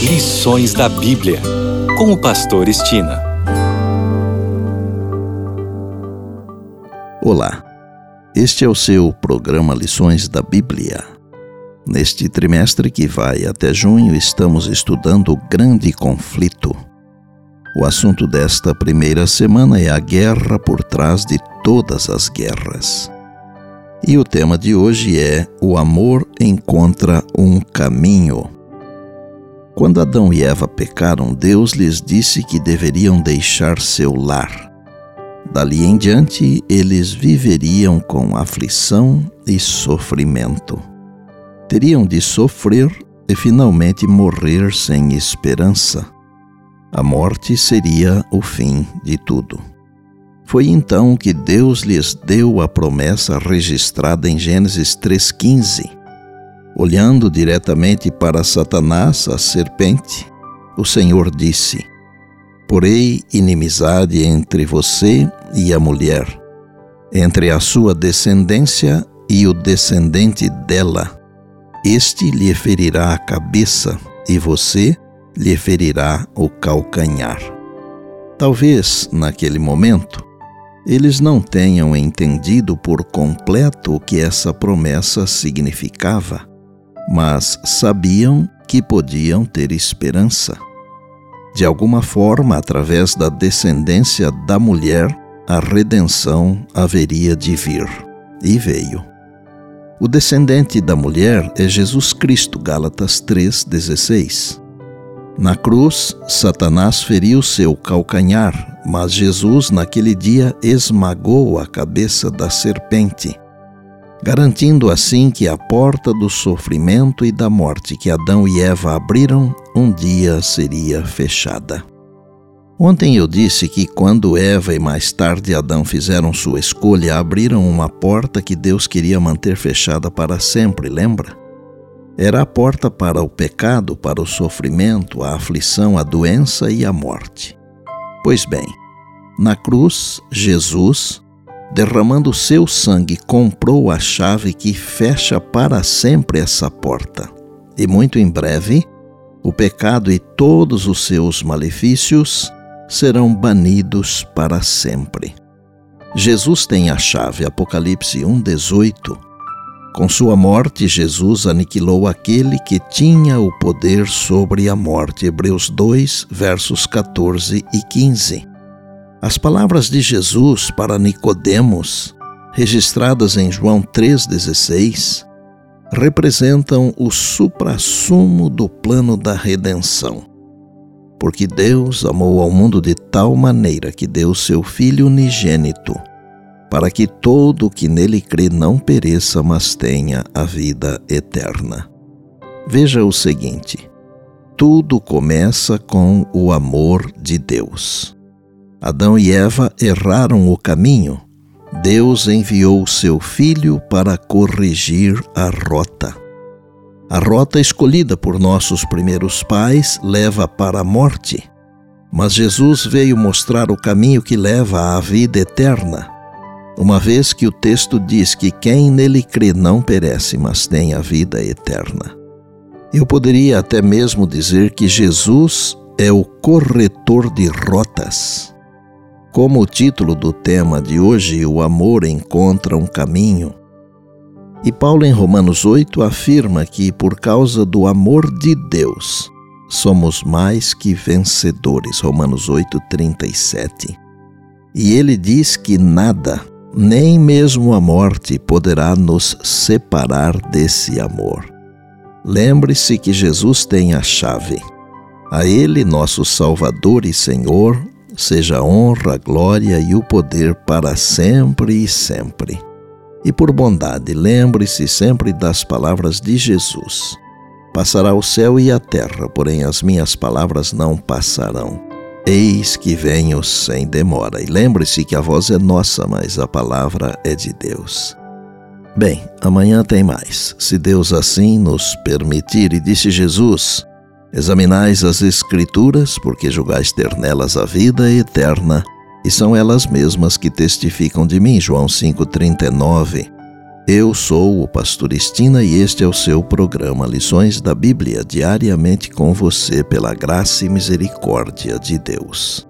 Lições da Bíblia, com o pastor Estina. Olá, este é o seu programa Lições da Bíblia. Neste trimestre que vai até junho, estamos estudando o grande conflito. O assunto desta primeira semana é a guerra por trás de todas as guerras. E o tema de hoje é: o amor encontra um caminho. Quando Adão e Eva pecaram, Deus lhes disse que deveriam deixar seu lar. Dali em diante, eles viveriam com aflição e sofrimento. Teriam de sofrer e finalmente morrer sem esperança. A morte seria o fim de tudo. Foi então que Deus lhes deu a promessa registrada em Gênesis 3,15. Olhando diretamente para Satanás, a serpente, o Senhor disse: porei inimizade entre você e a mulher, entre a sua descendência e o descendente dela. Este lhe ferirá a cabeça e você lhe ferirá o calcanhar. Talvez, naquele momento, eles não tenham entendido por completo o que essa promessa significava, mas sabiam que podiam ter esperança. De alguma forma, através da descendência da mulher, a redenção haveria de vir. E veio. O descendente da mulher é Jesus Cristo, Gálatas 3,16. Na cruz, Satanás feriu seu calcanhar, mas Jesus, naquele dia, esmagou a cabeça da serpente, garantindo assim que a porta do sofrimento e da morte que Adão e Eva abriram, um dia seria fechada. Ontem eu disse que quando Eva e mais tarde Adão fizeram sua escolha, abriram uma porta que Deus queria manter fechada para sempre, lembra? Era a porta para o pecado, para o sofrimento, a aflição, a doença e a morte. Pois bem, na cruz, Jesus, derramando seu sangue, comprou a chave que fecha para sempre essa porta. E muito em breve, o pecado e todos os seus malefícios serão banidos para sempre. Jesus tem a chave, Apocalipse 1,18. Com sua morte, Jesus aniquilou aquele que tinha o poder sobre a morte. Hebreus 2, versos 14 e 15. As palavras de Jesus para Nicodemos, registradas em João 3,16, representam o suprassumo do plano da redenção. Porque Deus amou ao mundo de tal maneira que deu seu Filho unigênito, para que todo o que nele crê não pereça, mas tenha a vida eterna. Veja o seguinte: tudo começa com o amor de Deus. Adão e Eva erraram o caminho. Deus enviou seu Filho para corrigir a rota. A rota escolhida por nossos primeiros pais leva para a morte, mas Jesus veio mostrar o caminho que leva à vida eterna, uma vez que o texto diz que quem nele crê não perece, mas tem a vida eterna. Eu poderia até mesmo dizer que Jesus é o corretor de rotas. Como o título do tema de hoje, o amor encontra um caminho. E Paulo, em Romanos 8, afirma que, por causa do amor de Deus, somos mais que vencedores. Romanos 8, 37. E ele diz que nada, nem mesmo a morte, poderá nos separar desse amor. Lembre-se que Jesus tem a chave. A Ele, nosso Salvador e Senhor, seja a honra, a glória e o poder para sempre e sempre. E por bondade, lembre-se sempre das palavras de Jesus: passará o céu e a terra, porém as minhas palavras não passarão. Eis que venho sem demora. E lembre-se que a voz é nossa, mas a palavra é de Deus. Bem, amanhã tem mais, se Deus assim nos permitir. E disse Jesus: examinais as Escrituras, porque julgais ter nelas a vida eterna, e são elas mesmas que testificam de mim. João 5,39. Eu sou o Pastor Estina e este é o seu programa Lições da Bíblia, diariamente com você pela graça e misericórdia de Deus.